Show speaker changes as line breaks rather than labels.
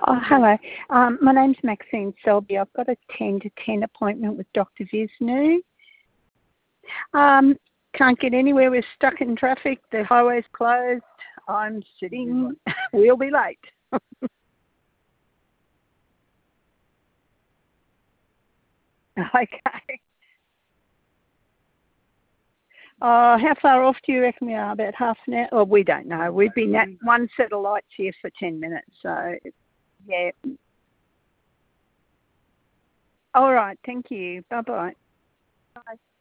Oh, hello. My name's Maxine Selby. I've got a 10 to 10 appointment with Dr. Visnu. Can't get anywhere. We're stuck in traffic. The highway's closed. I'm sitting. We'll be late. Okay. How far off do you reckon we are? About half an hour? Well, we don't know. We've been at one set of lights here for 10 minutes. So, yeah. All right. Thank you. Bye-bye. Bye.